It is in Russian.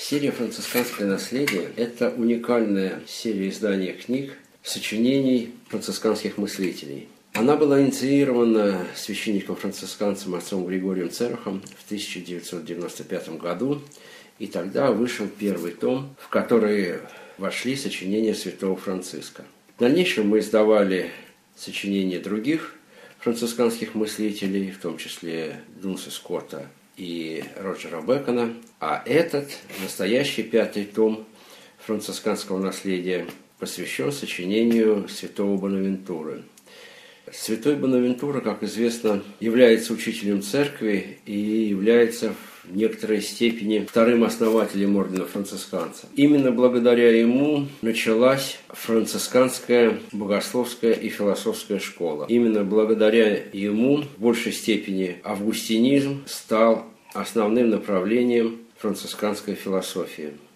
Серия «Францисканское наследие» – это уникальная серия издания книг, сочинений францисканских мыслителей. Она была инициирована священником-францисканцем отцом Григорием Церохом в 1995 году, и тогда вышел первый том, в который вошли сочинения святого Франциска. В дальнейшем мы издавали сочинения других францисканских мыслителей, в том числе Дунса Скотта и Роджера Бекона, а этот, настоящий пятый том францисканского наследия, посвящен сочинению святого Бонавентуры. Святой Бонавентура, как известно, является учителем церкви и является в некоторой степени вторым основателем ордена францисканцев. Именно благодаря ему началась францисканская богословская и философская школа. Именно благодаря ему в большей степени августинизм стал основным направлением францисканской философии.